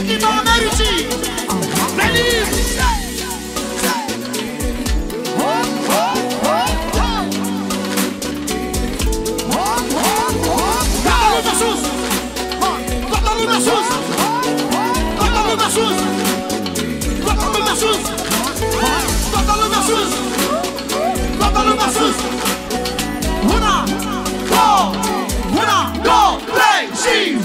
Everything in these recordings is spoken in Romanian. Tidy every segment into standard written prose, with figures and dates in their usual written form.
din Americii. Venim! Toată lumea sus! Toată lumea sus! Toată lumea sus! Toată lumea sus! Toată lumea sus! Una, două, trei și...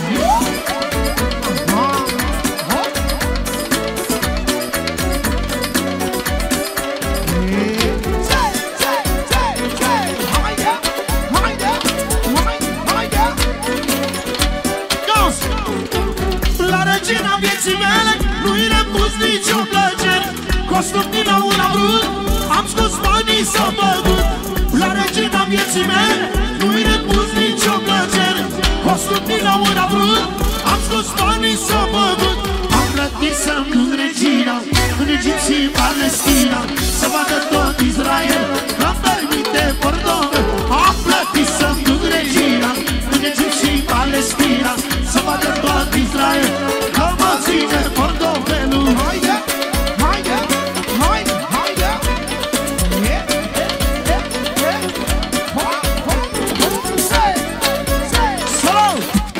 La regina vieții mele nu-i nepus nicio plăcere. Costum din aur am vrut, am scos banii să mă duc. La regina vieții mele nu-i nepus nicio plăcere. Costum din aur am vrut, am scos banii să mă duc. Am plătit să-mi duc regina în Egipt și Palestina, să vadă tot Israel că-mi permite pordone. Am plătit să-mi duc regina în Egipt și Palestina, să vadă tot Israel că mă ține portofelul. Haide, haide, haide, haide. Solo!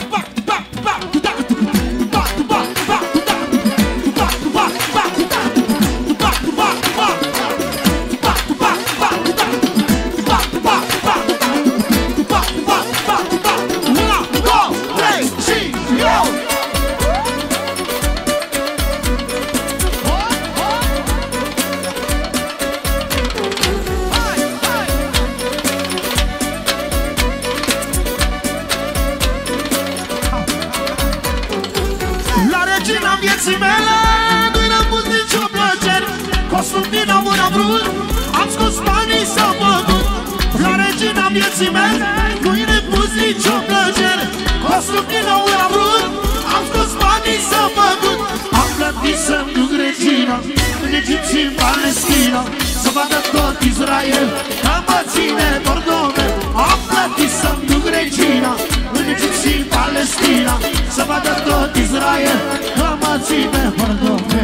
Vieții mele nu-i răpus nicio plăcere. Costum din aur am vrut, am scos banii să mă duc. La regina vieții mele nu-i răpus nicio plăcere. Costum din aur am vrut, am scos banii să mă duc. Am plătit să-mi duc regina în Egipt și în Palestina, să vadă tot Israel că mă ține pordone. Am plătit să-mi duc regina în Egipt și în Palestina, să vadă tot Israel că mă ține pordone.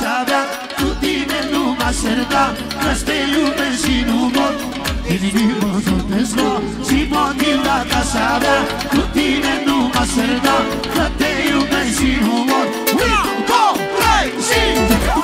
casa mea, cu tine nu m-aș certa, că-ți te iubesc și nu mor. Din inimă vorbesc lor și motiv la casa mea, cu tine nu m-aș certa, că te iubesc și nu mor. 1, 2, 3 și...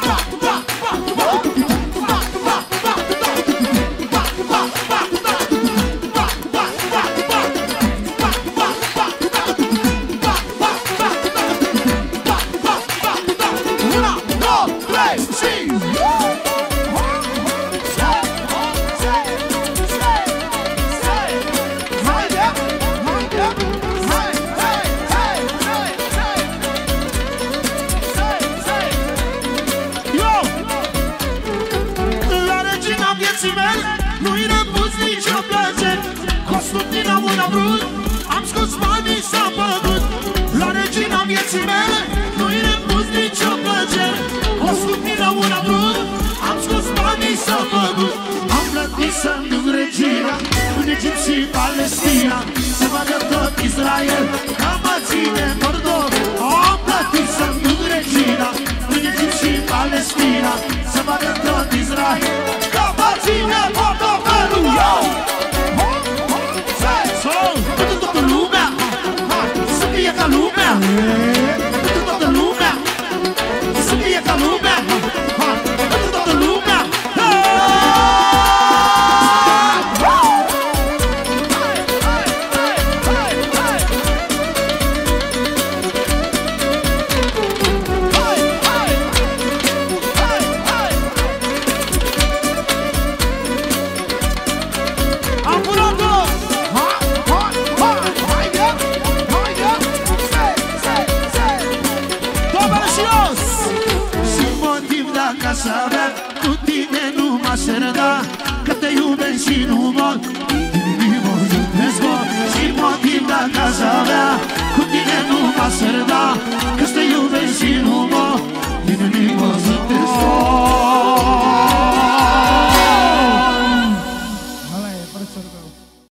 Am scos banii s-a păgut. La regina vieții mele nu-i repus nicio plăcere. O scumpină una vrut, am scos banii s-a păgut. Am plătit să-mi duc regina în Egipt și Palestina, să vadă tot Israel că mă ține mordor. Am plătit să-mi duc regina în Egipt și Palestina, să vadă tot Israel că mă ține portofelul. Toată lumea, să fie ca lumea, toată lumea, să fie ca lumea, toată lumea. Casa mea, cu tine nu m-aș certa, că te iubesc și nu mor. Din inimă iubesc și mor.